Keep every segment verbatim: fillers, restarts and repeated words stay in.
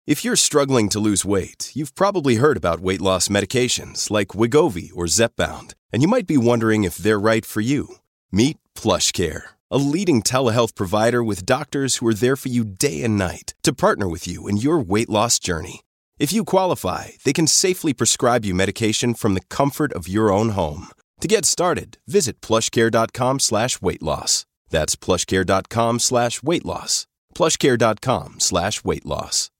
If you're struggling to lose weight, you've probably heard about weight loss medications like Wegovy or Zepbound, and you might be wondering if they're right for you. Meet PlushCare, a leading telehealth provider with doctors who are there for you day and night to partner with you in your weight loss journey. If you qualify, they can safely prescribe you medication from the comfort of your own home. To get started, visit plushcare.com slash weight loss. That's plushcare.com slash weight loss. plushcare.com slash weight loss.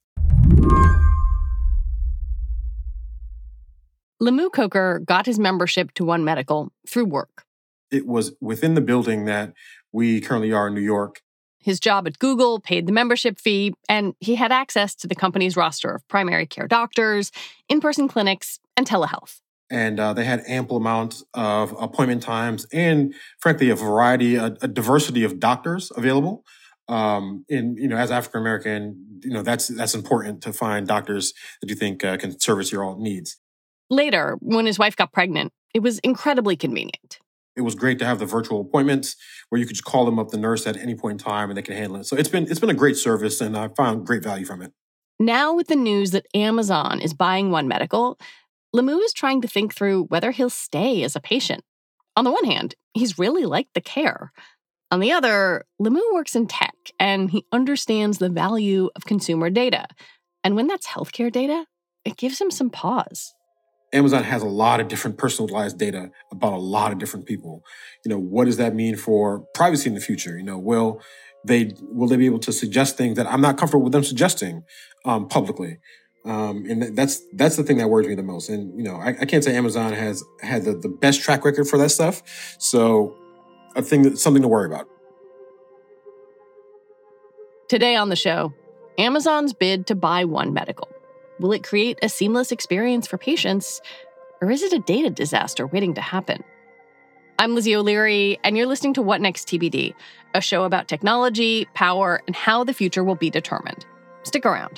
Lemuel Coker got his membership to One Medical through work. It was within the building that we currently are in New York. His job at Google paid the membership fee, and he had access to the company's roster of primary care doctors, in-person clinics, and telehealth. And uh, they had ample amounts of appointment times and, frankly, a variety, a, a diversity of doctors available. Um, and, you know, as African-American, you know, that's that's important to find doctors that you think uh, can service your all needs. Later, when his wife got pregnant, it was incredibly convenient. It was great to have the virtual appointments where you could just call them up, the nurse, at any point in time, and they can handle it. So it's been it's been a great service, and I found great value from it. Now, with the news that Amazon is buying One Medical, Lemuel is trying to think through whether he'll stay as a patient. On the one hand, he's really liked the care. On the other, Lemuel works in tech, and he understands the value of consumer data. And when that's healthcare data, it gives him some pause. Amazon has a lot of different personalized data about a lot of different people. You know, what does that mean for privacy in the future? You know, will they will they be able to suggest things that I'm not comfortable with them suggesting um, publicly? Um, and that's that's the thing that worries me the most. And, you know, I, I can't say Amazon has had the, the best track record for that stuff. So I think that's something to worry about. Today on the show, Amazon's bid to buy One Medical. Will it create a seamless experience for patients, or is it a data disaster waiting to happen? I'm Lizzie O'Leary, and you're listening to What Next T B D, a show about technology, power, and how the future will be determined. Stick around.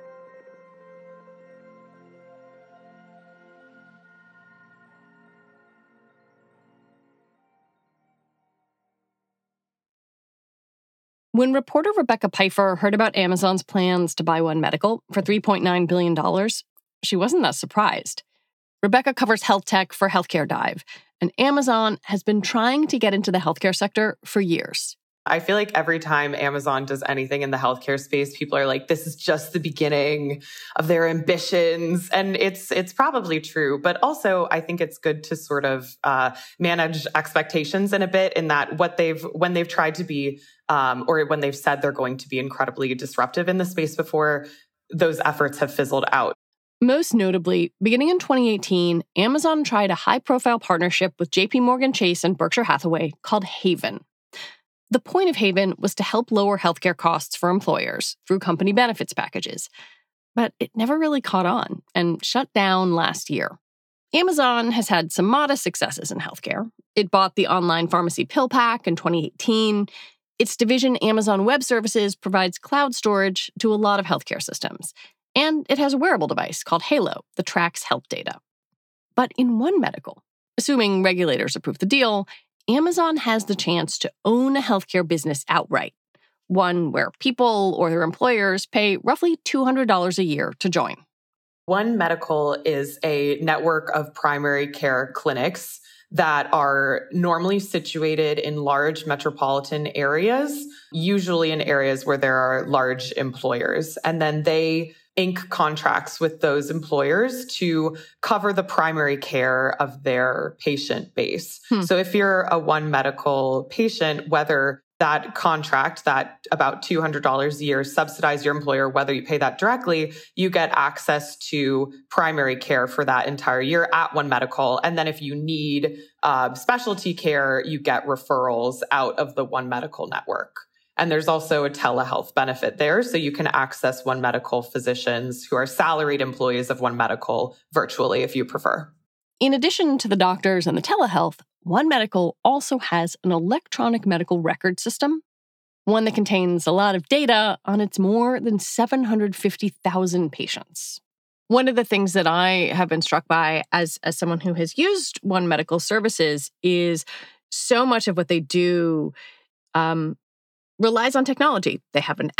When reporter Rebecca Pfeiffer heard about Amazon's plans to buy One Medical for three point nine billion dollars, she wasn't that surprised. Rebecca covers health tech for Healthcare Dive, and Amazon has been trying to get into the healthcare sector for years. I feel like every time Amazon does anything in the healthcare space, people are like, this is just the beginning of their ambitions. And it's it's probably true. But also, I think it's good to sort of uh, manage expectations in a bit in that what they've when they've tried to be um, or when they've said they're going to be incredibly disruptive in the space before, those efforts have fizzled out. Most notably, beginning in twenty eighteen, Amazon tried a high-profile partnership with J P Morgan Chase and Berkshire Hathaway called Haven. The point of Haven was to help lower healthcare costs for employers through company benefits packages. But it never really caught on and shut down last year. Amazon has had some modest successes in healthcare. It bought the online pharmacy PillPack in twenty eighteen. Its division Amazon Web Services provides cloud storage to a lot of healthcare systems. And it has a wearable device called Halo that tracks health data. But in One Medical, assuming regulators approve the deal, Amazon has the chance to own a healthcare business outright, one where people or their employers pay roughly two hundred dollars a year to join. One Medical is a network of primary care clinics that are normally situated in large metropolitan areas, usually in areas where there are large employers. And then they ink contracts with those employers to cover the primary care of their patient base. Hmm. So if you're a One Medical patient, whether that contract, that about two hundred dollars a year, subsidize your employer, whether you pay that directly, you get access to primary care for that entire year at One Medical. And then if you need uh, specialty care, you get referrals out of the One Medical network. And there's also a telehealth benefit there. So you can access One Medical physicians who are salaried employees of One Medical virtually if you prefer. In addition to the doctors and the telehealth, One Medical also has an electronic medical record system, one that contains a lot of data on its more than seven hundred fifty thousand patients. One of the things that I have been struck by as, as someone who has used One Medical services is so much of what they do um, relies on technology. They have an app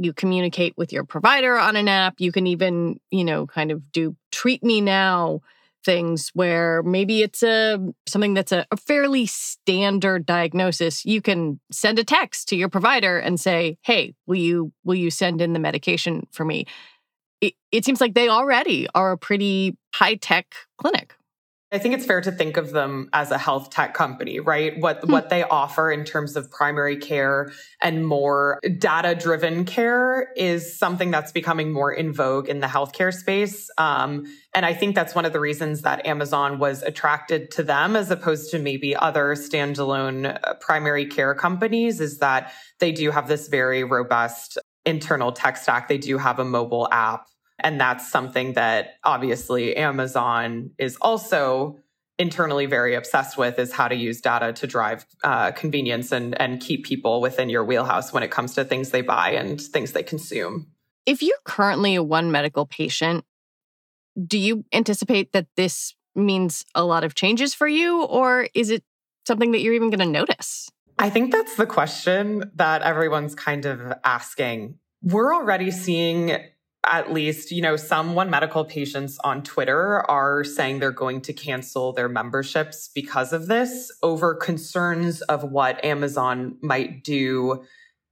You communicate with your provider on an app. You can even, you know, kind of do treat me now things where maybe it's a something that's a, a fairly standard diagnosis. You can send a text to your provider and say, "Hey, will you will you send in the medication for me?" It, it seems like they already are a pretty high-tech clinic. I think it's fair to think of them as a health tech company, right? What what they offer in terms of primary care and more data-driven care is something that's becoming more in vogue in the healthcare space. Um, and I think that's one of the reasons that Amazon was attracted to them as opposed to maybe other standalone primary care companies, is that they do have this very robust internal tech stack. They do have a mobile app. And that's something that obviously Amazon is also internally very obsessed with, is how to use data to drive uh, convenience and, and keep people within your wheelhouse when it comes to things they buy and things they consume. If you're currently a One Medical patient, do you anticipate that this means a lot of changes for you, or is it something that you're even going to notice? I think that's the question that everyone's kind of asking. We're already seeing at least, you know, some One Medical patients on Twitter are saying they're going to cancel their memberships because of this, over concerns of what Amazon might do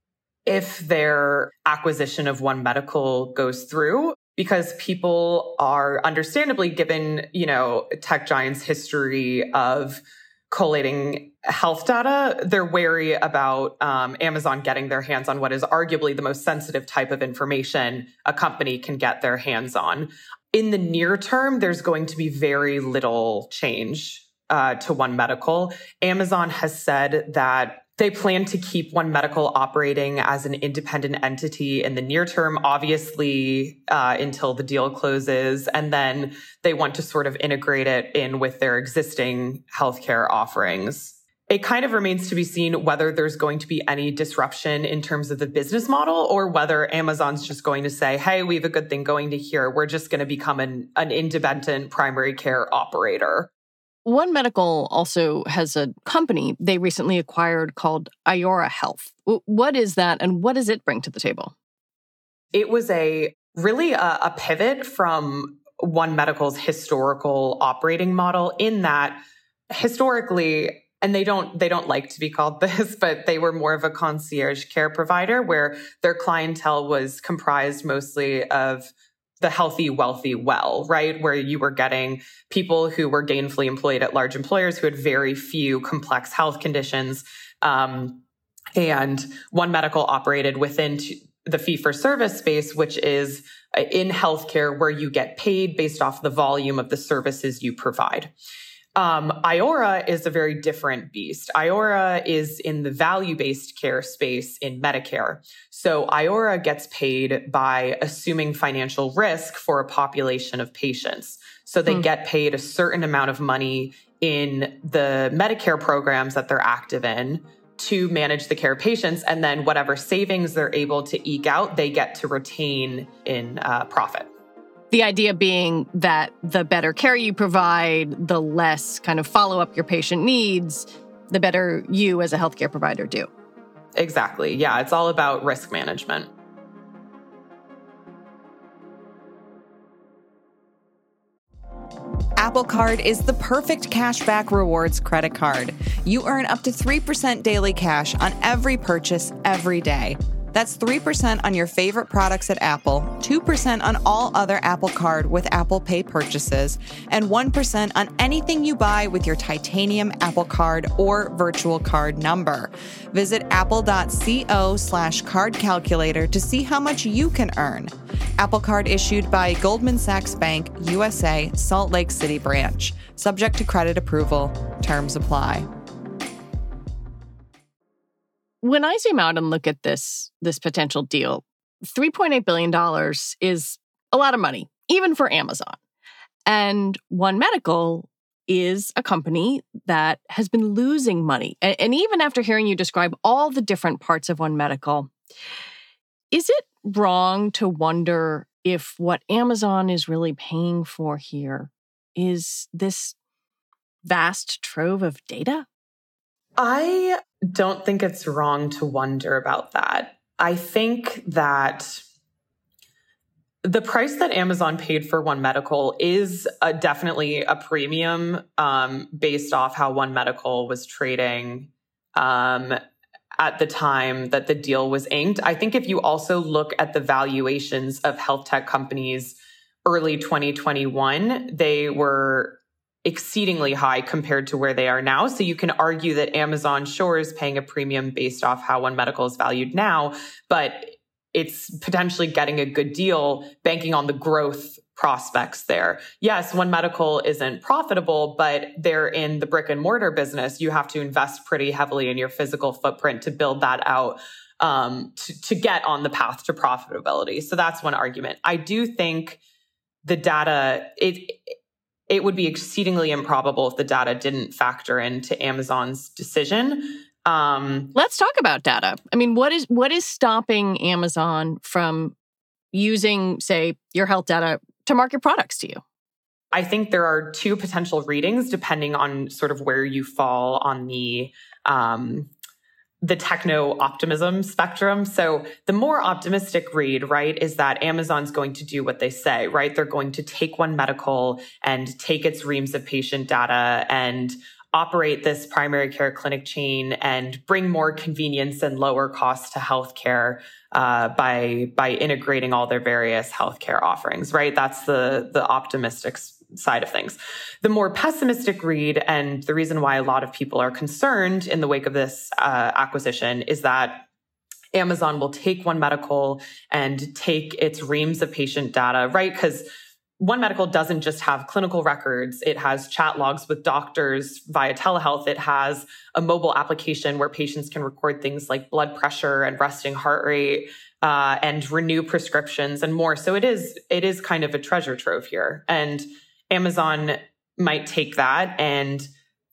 if their acquisition of One Medical goes through. Because people are understandably, given, you know, tech giants' history of collating health data, they're wary about um, Amazon getting their hands on what is arguably the most sensitive type of information a company can get their hands on. In the near term, there's going to be very little change uh, to One Medical. Amazon has said that they plan to keep One Medical operating as an independent entity in the near term, obviously, uh, until the deal closes. And then they want to sort of integrate it in with their existing healthcare offerings. It kind of remains to be seen whether there's going to be any disruption in terms of the business model, or whether Amazon's just going to say, hey, we have a good thing going to here. We're just going to become an, an independent primary care operator. One Medical also has a company they recently acquired called Iora Health. What is that, and what does it bring to the table? It was a really a, a pivot from One Medical's historical operating model, in that historically, and they don't they don't like to be called this, but they were more of a concierge care provider where their clientele was comprised mostly of the healthy, wealthy, well, right? Where you were getting people who were gainfully employed at large employers who had very few complex health conditions. Um, and One Medical operated within t- the fee-for-service space, which is in healthcare where you get paid based off the volume of the services you provide. Um, Iora is a very different beast. Iora is in the value-based care space in Medicare. So Iora gets paid by assuming financial risk for a population of patients. So they mm. get paid a certain amount of money in the Medicare programs that they're active in to manage the care of patients. And then whatever savings they're able to eke out, they get to retain in uh, profit. The idea being that the better care you provide, the less kind of follow-up your patient needs, the better you as a healthcare provider do. Exactly. Yeah, it's all about risk management. Apple Card is the perfect cashback rewards credit card. You earn up to three percent daily cash on every purchase every day. That's three percent on your favorite products at Apple, two percent on all other Apple Card with Apple Pay purchases, and one percent on anything you buy with your titanium Apple Card or virtual card number. Visit apple.co slash card calculator to see how much you can earn. Apple Card issued by Goldman Sachs Bank, U S A, Salt Lake City branch. Subject to credit approval. Terms apply. When I zoom out and look at this, this potential deal, three point eight billion dollars is a lot of money, even for Amazon. And One Medical is a company that has been losing money. And, and even after hearing you describe all the different parts of One Medical, is it wrong to wonder if what Amazon is really paying for here is this vast trove of data? I don't think it's wrong to wonder about that. I think that the price that Amazon paid for One Medical is a, definitely a premium um, based off how One Medical was trading um, at the time that the deal was inked. I think if you also look at the valuations of health tech companies early twenty twenty-one, they were exceedingly high compared to where they are now. So you can argue that Amazon sure is paying a premium based off how One Medical is valued now, but it's potentially getting a good deal banking on the growth prospects there. Yes, One Medical isn't profitable, but they're in the brick and mortar business. You have to invest pretty heavily in your physical footprint to build that out, um, to, to get on the path to profitability. So that's one argument. I do think the data, it, it would be exceedingly improbable if the data didn't factor into Amazon's decision. Um, Let's talk about data. I mean, what is what is stopping Amazon from using, say, your health data to market products to you? I think there are two potential readings depending on sort of where you fall on the um, the techno-optimism spectrum. So the more optimistic read, right, is that Amazon's going to do what they say, right? They're going to take One Medical and take its reams of patient data and operate this primary care clinic chain and bring more convenience and lower costs to healthcare uh, by by integrating all their various healthcare offerings, right? That's the the optimistic side of things. The more pessimistic read, and the reason why a lot of people are concerned in the wake of this uh, acquisition, is that Amazon will take One Medical and take its reams of patient data, right? Because One Medical doesn't just have clinical records. It has chat logs with doctors via telehealth. It has a mobile application where patients can record things like blood pressure and resting heart rate uh, and renew prescriptions and more. So it is it is kind of a treasure trove here. And Amazon might take that and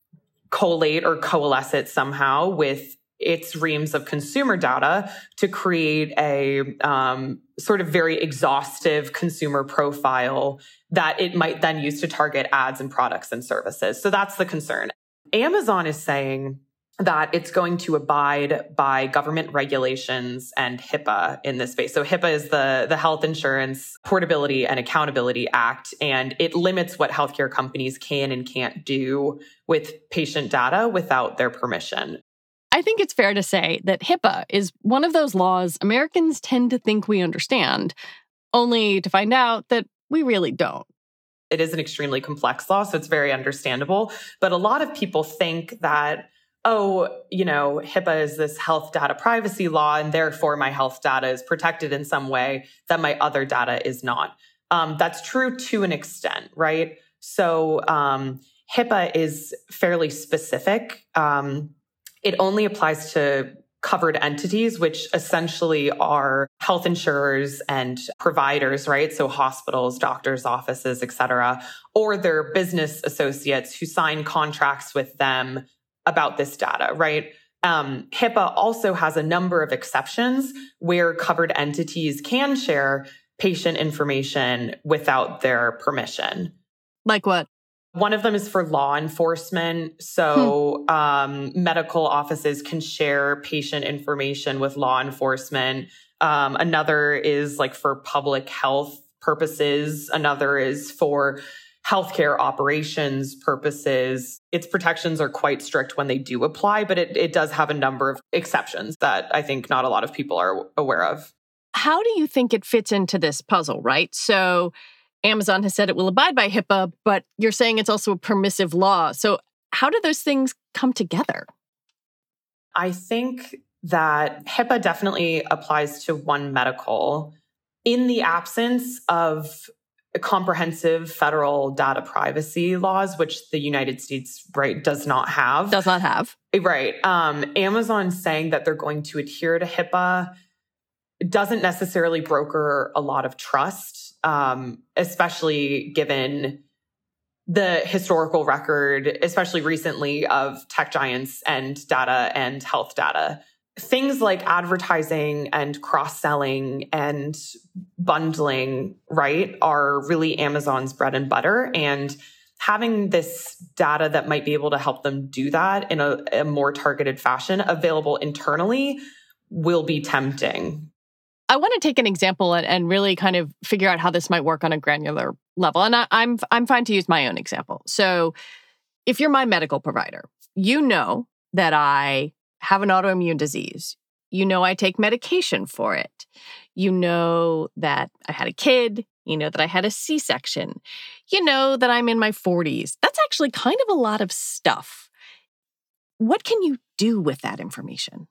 collate or coalesce it somehow with its reams of consumer data to create a um, sort of very exhaustive consumer profile that it might then use to target ads and products and services. So that's the concern. Amazon is saying that it's going to abide by government regulations and HIPAA in this space. So HIPAA is the, the Health Insurance Portability and Accountability Act, and it limits what healthcare companies can and can't do with patient data without their permission. I think it's fair to say that HIPAA is one of those laws Americans tend to think we understand, only to find out that we really don't. It is an extremely complex law, so it's very understandable. But a lot of people think that, oh, you know, HIPAA is this health data privacy law, and therefore my health data is protected in some way that my other data is not. Um, that's true to an extent, right? So um, HIPAA is fairly specific. Um, It only applies to covered entities, which essentially are health insurers and providers, right? So hospitals, doctors' offices, et cetera, or their business associates who sign contracts with them about this data, right? Um, HIPAA also has a number of exceptions where covered entities can share patient information without their permission. Like what? One of them is for law enforcement. So hmm. um, medical offices can share patient information with law enforcement. Um, another is like for public health purposes. Another is for healthcare operations purposes. Its protections are quite strict when they do apply, but it, it does have a number of exceptions that I think not a lot of people are aware of. How do you think it fits into this puzzle, right? So Amazon has said it will abide by HIPAA, but you're saying it's also a permissive law. So how do those things come together? I think that HIPAA definitely applies to One Medical in the absence of comprehensive federal data privacy laws, which the United States, right, does not have. Does not have. Right. Um, Amazon saying that they're going to adhere to HIPAA doesn't necessarily broker a lot of trust, um, especially given the historical record, especially recently, of tech giants and data and health data. Things like advertising and cross-selling and bundling, right, are really Amazon's bread and butter. And having this data that might be able to help them do that in a, a more targeted fashion available internally will be tempting. I want to take an example and, and really kind of figure out how this might work on a granular level. And I, I'm I'm fine to use my own example. So if you're my medical provider, you know that I have an autoimmune disease. You know I take medication for it. You know that I had a kid. You know that I had a C-section. You know that I'm in my forties. That's actually kind of a lot of stuff. What can you do with that information?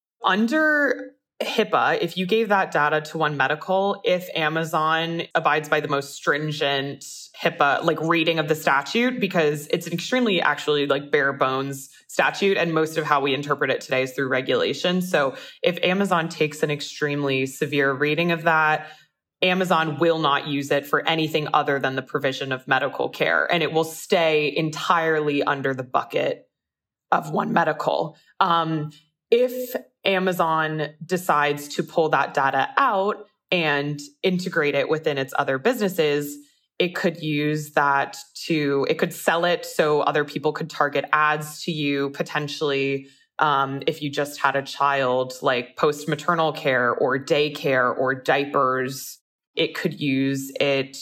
Under HIPAA, if you gave that data to One Medical, if Amazon abides by the most stringent HIPAA, like reading of the statute, because it's an extremely actually like bare bones statute, and most of how we interpret it today is through regulation. So if Amazon takes an extremely severe reading of that, Amazon will not use it for anything other than the provision of medical care, and it will stay entirely under the bucket of One Medical. Um, if Amazon decides to pull that data out and integrate it within its other businesses, it could use that to, it could sell it so other people could target ads to you potentially. Um, if you just had a child, like post-maternal care or daycare or diapers, it could use it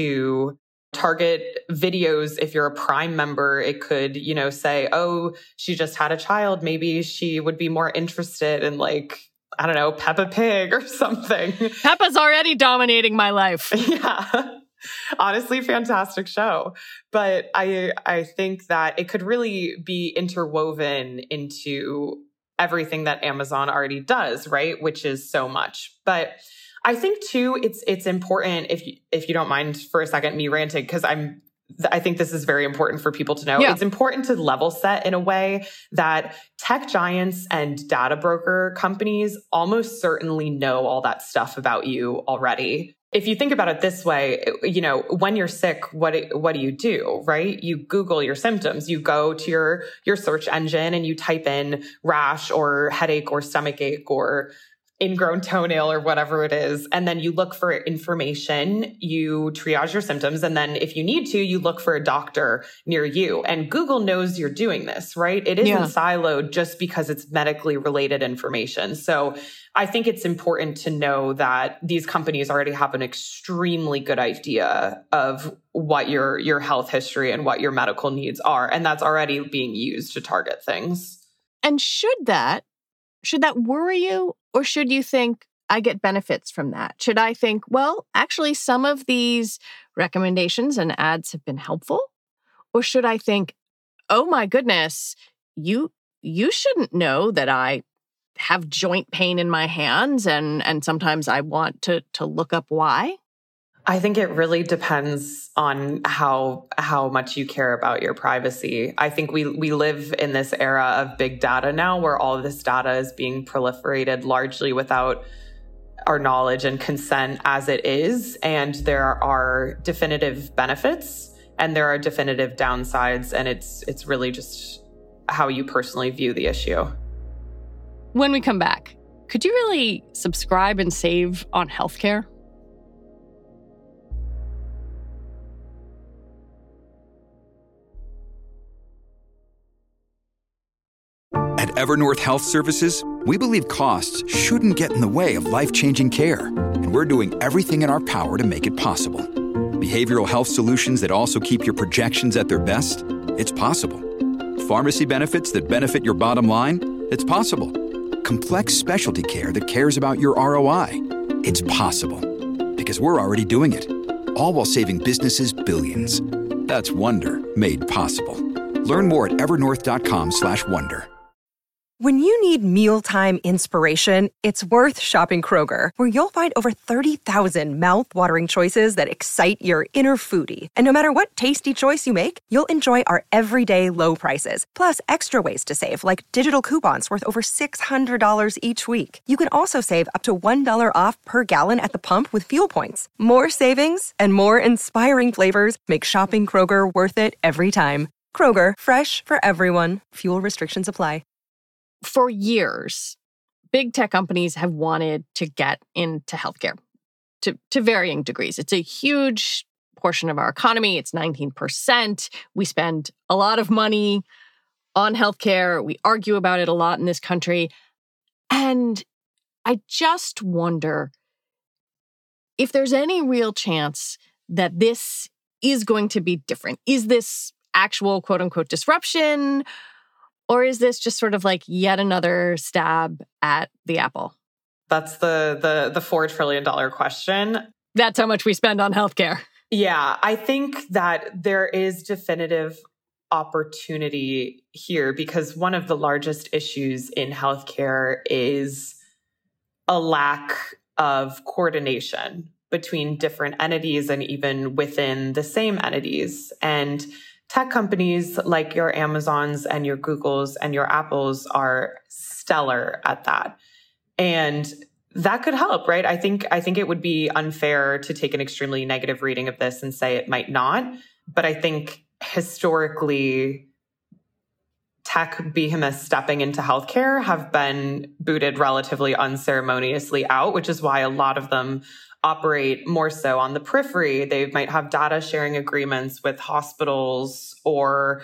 to target videos. If you're a Prime member, it could, you know, say, oh, she just had a child. Maybe she would be more interested in, like, I don't know, Peppa Pig or something. Peppa's already dominating my life. Yeah. Honestly, fantastic show. But I I think that it could really be interwoven into everything that Amazon already does, right? Which is so much. But I think too, it's it's important, if you, if you don't mind for a second me ranting, because I'm I think this is very important for people to know. Yeah. It's important to level set in a way that tech giants and data broker companies almost certainly know all that stuff about you already. If you think about it this way, you know, when you're sick, what what do you do, right? You Google your symptoms. You go to your your search engine and you type in rash or headache or stomachache or ingrown toenail or whatever it is. And then you look for information, you triage your symptoms. And then if you need to, you look for a doctor near you. And Google knows you're doing this, right? It isn't yeah. siloed just because it's medically related information. So I think it's important to know that these companies already have an extremely good idea of what your, your health history and what your medical needs are. And that's already being used to target things. And should that, should that worry you? Or should you think, I get benefits from that? Should I think, well, actually, some of these recommendations and ads have been helpful? Or should I think, oh my goodness, you you shouldn't know that I have joint pain in my hands and, and sometimes I want to, to look up why? I think it really depends on how how much you care about your privacy. I think we we live in this era of big data now where all of this data is being proliferated largely without our knowledge and consent as it is. And there are definitive benefits and there are definitive downsides. And it's it's really just how you personally view the issue. When we come back, could you really subscribe and save on healthcare? At Evernorth Health Services, we believe costs shouldn't get in the way of life-changing care, and we're doing everything in our power to make it possible. Behavioral health solutions that also keep your projections at their best? It's possible. Pharmacy benefits that benefit your bottom line? It's possible. Complex specialty care that cares about your R O I? It's possible. Because we're already doing it. All while saving businesses billions. That's Wonder made possible. Learn more at evernorth.com slash wonder. When you need mealtime inspiration, it's worth shopping Kroger, where you'll find over thirty thousand mouth-watering choices that excite your inner foodie. And no matter what tasty choice you make, you'll enjoy our everyday low prices, plus extra ways to save, like digital coupons worth over six hundred dollars each week. You can also save up to one dollar off per gallon at the pump with fuel points. More savings and more inspiring flavors make shopping Kroger worth it every time. Kroger, fresh for everyone. Fuel restrictions apply. For years, big tech companies have wanted to get into healthcare to, to varying degrees. It's a huge portion of our economy. It's nineteen percent. We spend a lot of money on healthcare. We argue about it a lot in this country. And I just wonder if there's any real chance that this is going to be different. Is this actual quote unquote disruption, or is this just sort of like yet another stab at the apple? That's the the the four trillion dollars question. That's how much we spend on healthcare. Yeah, I think that there is definitive opportunity here because one of the largest issues in healthcare is a lack of coordination between different entities and even within the same entities. And tech companies like your Amazons and your Googles and your Apples are stellar at that. And that could help, right? I think I think it would be unfair to take an extremely negative reading of this and say it might not. But I think historically, tech behemoths stepping into healthcare have been booted relatively unceremoniously out, which is why a lot of them operate more so on the periphery. They might have data sharing agreements with hospitals or,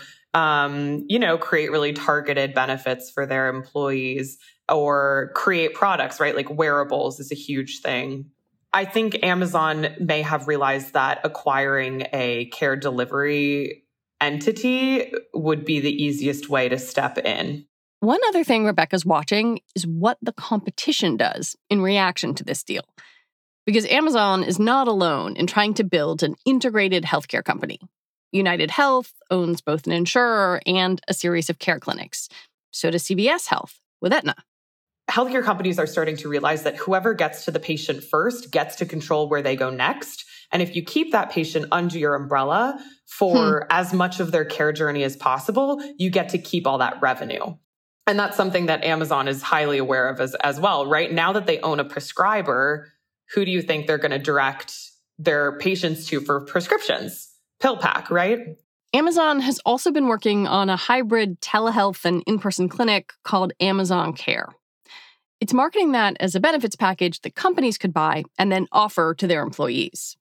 um, you know, create really targeted benefits for their employees or create products, right? Like wearables is a huge thing. I think Amazon may have realized that acquiring a care delivery entity would be the easiest way to step in. One other thing Rebecca's watching is what the competition does in reaction to this deal. Because Amazon is not alone in trying to build an integrated healthcare company. United Health owns both an insurer and a series of care clinics. So does C V S Health with Aetna. Healthcare companies are starting to realize that whoever gets to the patient first gets to control where they go next. And if you keep that patient under your umbrella for hmm. as much of their care journey as possible, you get to keep all that revenue. And that's something that Amazon is highly aware of as, as well, right? Now that they own a prescriber, who do you think they're going to direct their patients to for prescriptions? PillPack, right? Amazon has also been working on a hybrid telehealth and in-person clinic called Amazon Care. It's marketing that as a benefits package that companies could buy and then offer to their employees.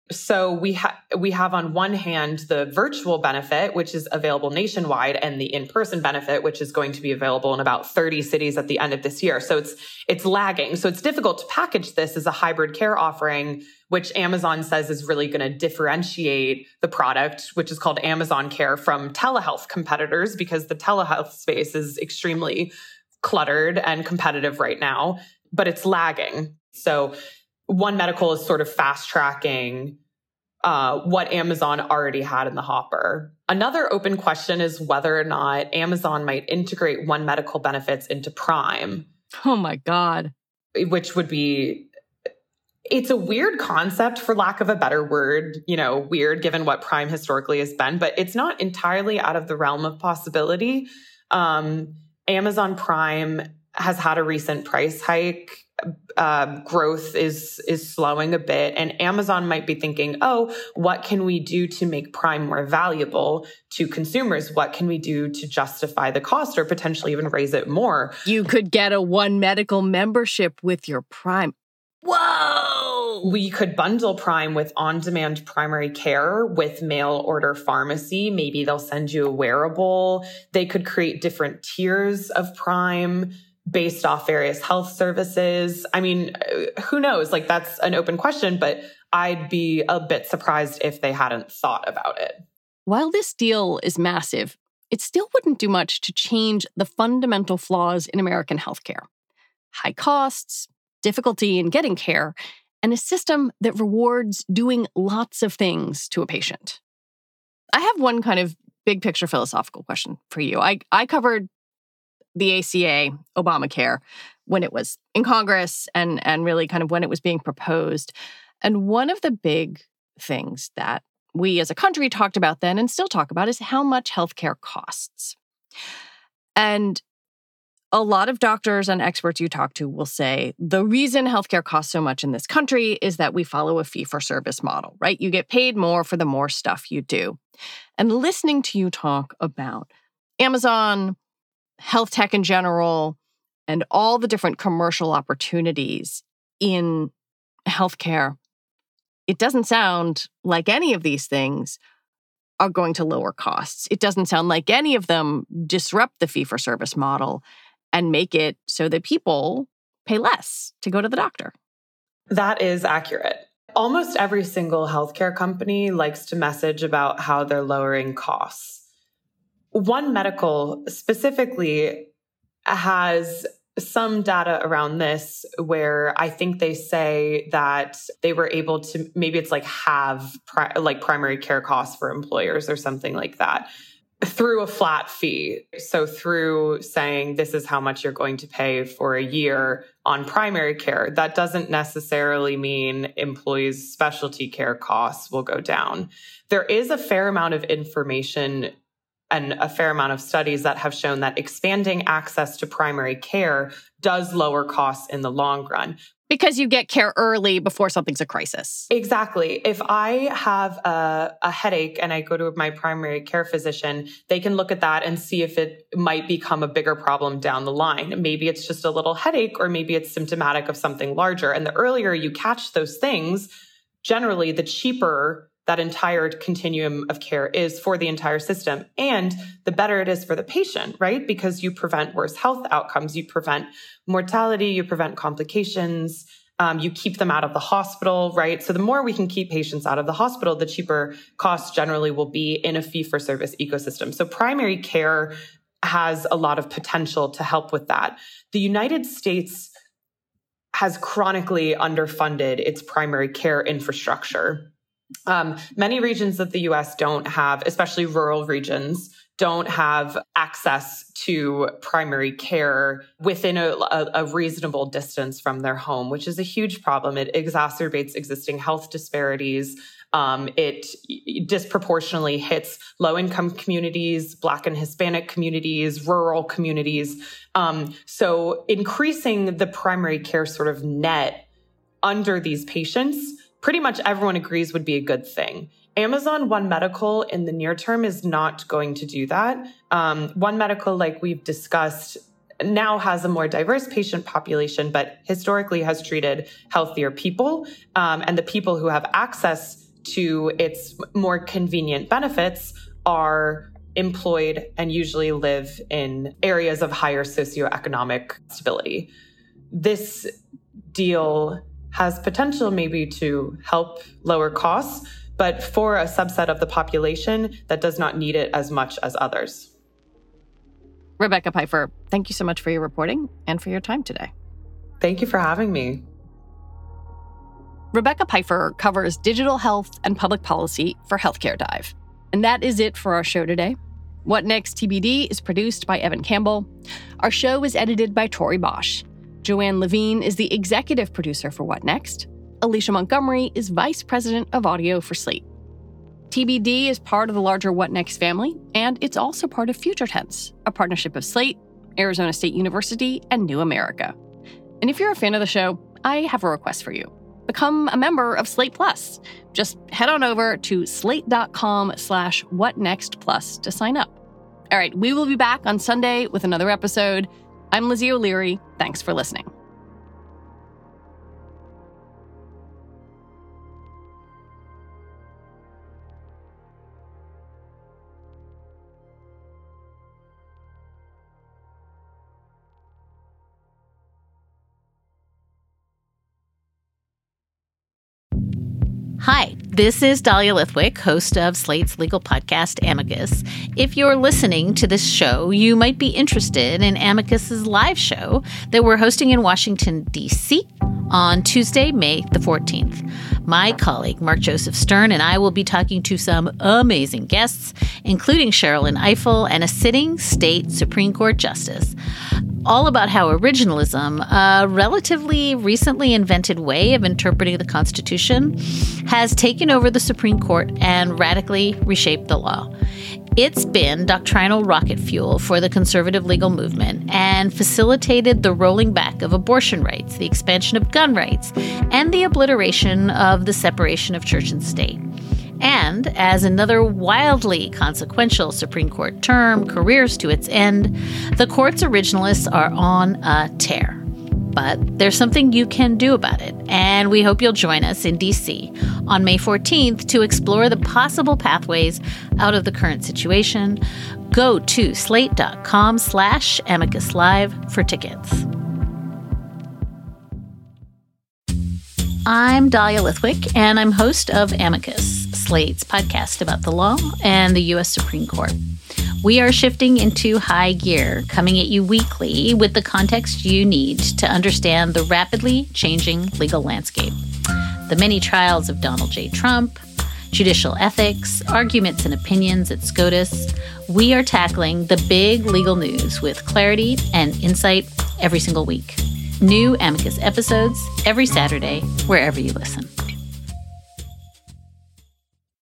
So we ha- we have on one hand the virtual benefit, which is available nationwide, and the in-person benefit, which is going to be available in about thirty cities at the end of this year. So it's it's lagging. So it's difficult to package this as a hybrid care offering, which Amazon says is really going to differentiate the product, which is called Amazon Care, from telehealth competitors, because the telehealth space is extremely cluttered and competitive right now, but it's lagging. So One Medical is sort of fast tracking uh, what Amazon already had in the hopper. Another open question is whether or not Amazon might integrate One Medical benefits into Prime. Oh my God. Which would be, it's a weird concept for lack of a better word, you know, weird given what Prime historically has been, but it's not entirely out of the realm of possibility. Um, Amazon Prime has had a recent price hike. Uh, growth is is slowing a bit, and Amazon might be thinking, oh, what can we do to make Prime more valuable to consumers? What can we do to justify the cost or potentially even raise it more? You could get a One Medical membership with your Prime. Whoa! We could bundle Prime with on-demand primary care, with mail order pharmacy. Maybe they'll send you a wearable. They could create different tiers of Prime based off various health services. I mean, who knows? Like, that's an open question, but I'd be a bit surprised if they hadn't thought about it. While this deal is massive, it still wouldn't do much to change the fundamental flaws in American healthcare. High costs, difficulty in getting care, and a system that rewards doing lots of things to a patient. I have one kind of big picture philosophical question for you. I, I covered the A C A, Obamacare, when it was in Congress and, and really kind of when it was being proposed. And one of the big things that we as a country talked about then and still talk about is how much healthcare costs. And a lot of doctors and experts you talk to will say the reason healthcare costs so much in this country is that we follow a fee-for-service model, right? You get paid more for the more stuff you do. And listening to you talk about Amazon, health tech in general, and all the different commercial opportunities in healthcare, it doesn't sound like any of these things are going to lower costs. It doesn't sound like any of them disrupt the fee-for-service model and make it so that people, pay less to go to the doctor. That is accurate. Almost every single healthcare company likes to message about how they're lowering costs. One Medical specifically has some data around this where I think they say that they were able to, maybe it's like halve pri- like primary care costs for employers or something like that through a flat fee. So through saying this is how much you're going to pay for a year on primary care, that doesn't necessarily mean employees' specialty care costs will go down. There is a fair amount of information and a fair amount of studies that have shown that expanding access to primary care does lower costs in the long run. Because you get care early before something's a crisis. Exactly. If I have a, a headache and I go to my primary care physician, they can look at that and see if it might become a bigger problem down the line. Maybe it's just a little headache, or maybe it's symptomatic of something larger. And the earlier you catch those things, generally the cheaper that entire continuum of care is for the entire system. And the better it is for the patient, right? Because you prevent worse health outcomes, you prevent mortality, you prevent complications, um, you keep them out of the hospital, right? So the more we can keep patients out of the hospital, the cheaper costs generally will be in a fee-for-service ecosystem. So primary care has a lot of potential to help with that. The United States has chronically underfunded its primary care infrastructure. Um, many regions of the U S don't have, especially rural regions, don't have access to primary care within a, a, a reasonable distance from their home, which is a huge problem. It exacerbates existing health disparities. Um, it disproportionately hits low-income communities, Black and Hispanic communities, rural communities. Um, so increasing the primary care sort of net under these patients, pretty much everyone agrees would be a good thing. Amazon One Medical in the near term is not going to do that. Um, One Medical, like we've discussed, now has a more diverse patient population, but historically has treated healthier people. Um, and the people who have access to its more convenient benefits are employed and usually live in areas of higher socioeconomic stability. This deal has potential maybe to help lower costs, but for a subset of the population that does not need it as much as others. Rebecca Pfeiffer, thank you so much for your reporting and for your time today. Thank you for having me. Rebecca Pfeiffer covers digital health and public policy for Healthcare Dive. And that is it for our show today. What Next T B D is produced by Evan Campbell. Our show is edited by Tori Bosch. Joanne Levine is the executive producer for What Next. Alicia Montgomery is vice president of audio for Slate. T B D is part of the larger What Next family, and it's also part of Future Tense, a partnership of Slate, Arizona State University, and New America. And if you're a fan of the show, I have a request for you. Become a member of Slate Plus. Just head on over to slate.com slash whatnextplus to sign up. All right, we will be back on Sunday with another episode. I'm Lizzie O'Leary. Thanks for listening. Hi, this is Dahlia Lithwick, host of Slate's legal podcast, Amicus. If you're listening to this show, you might be interested in Amicus's live show that we're hosting in Washington, D C on Tuesday, May the fourteenth. My colleague, Mark Joseph Stern, and I will be talking to some amazing guests, including Sherrilyn Ifill and a sitting state Supreme Court justice, all about how originalism, a relatively recently invented way of interpreting the Constitution, has taken over the Supreme Court and radically reshaped the law. It's been doctrinal rocket fuel for the conservative legal movement and facilitated the rolling back of abortion rights, the expansion of gun rights, and the obliteration of the separation of church and state. And as another wildly consequential Supreme Court term careers to its end, the court's originalists are on a tear. But there's something you can do about it, and we hope you'll join us in D C on May fourteenth to explore the possible pathways out of the current situation. Go to slate.com slash amicus live for tickets. I'm Dahlia Lithwick, and I'm host of Amicus, Slate's podcast about the law and the U S Supreme Court. We are shifting into high gear, coming at you weekly with the context you need to understand the rapidly changing legal landscape. The many trials of Donald J. Trump, judicial ethics, arguments and opinions at SCOTUS. We are tackling the big legal news with clarity and insight every single week. New Amicus episodes every Saturday, wherever you listen.